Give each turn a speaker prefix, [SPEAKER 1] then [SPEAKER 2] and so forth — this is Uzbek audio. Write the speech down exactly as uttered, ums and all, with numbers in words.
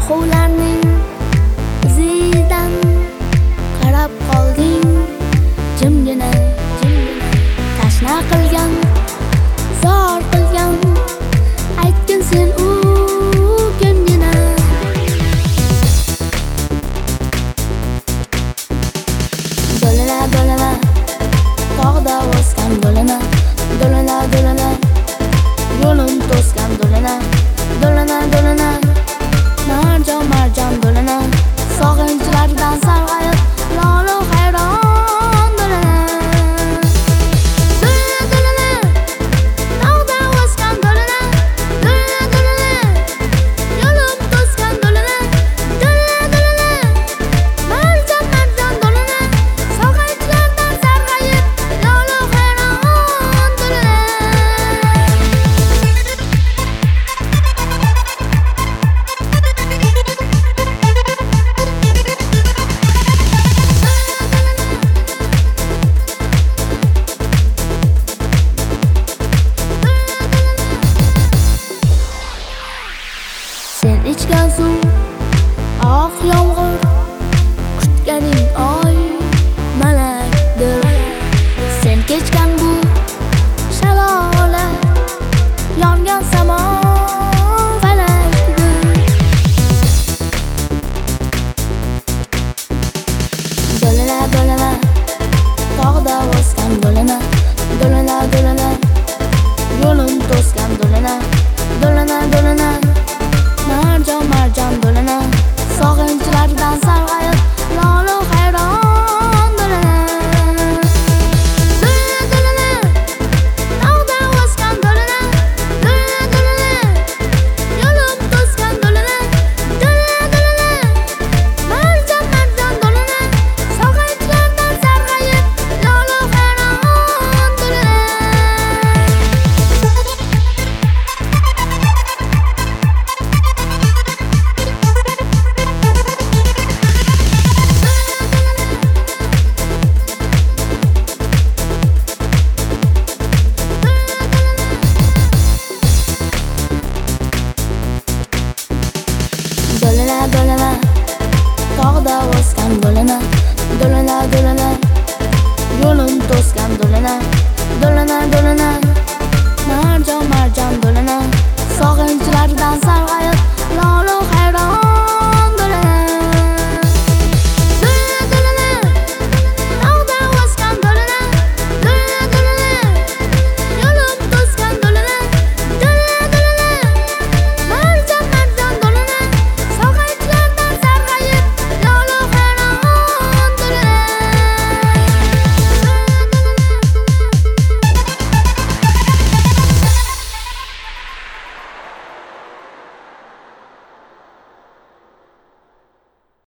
[SPEAKER 1] Qo'ylarning izidan qarab qolding, jimgina, jimgina tashna qilgan, zor qilgan, aytgin sen u kimgina. Dolana, dolana, tog'da o'sgan dolana, dolana, dolana, yo'lim to'sgan dolana, dolana, dolana, marjon, marjon dolana, sog'inchlardan sarg'ayib lolu hayron dolana. Dolana, dolana, tog'da o'sgan dolana, dolana, dolana, yo'lim to'sgan dolana, dolana, dolana, marjon, marjon dolana, sog'inchlardan sarg'ayib lolu hayron dolana. Sen ichgan suv, oq yomg'ir, kutganing oy malakdir. Sen kechgan bu shalola, yongan samo falakdir. Dolana, dolana, tog'da o'sgan dolana, dolana, dolana, yo'lim to'sgan dolana, dolana, dolana, marjon, marjon dolana, sog'inchlardan sarg'ayib lolu hayron dolana. Dolana, dolana, tog'da o'sgan dolana, dolana, dolana, yo'lim to'sgan dolana, dolana, dolana, marjon, marjon dolana, sog'inchlardan sarg'ayib lolu hayron dolana. Dolana, dolana, tog'da o'sgan dolana, dolana, dolana, yo'lim to'sgan dolana, dolana, dolana, marjon, marjon dolana.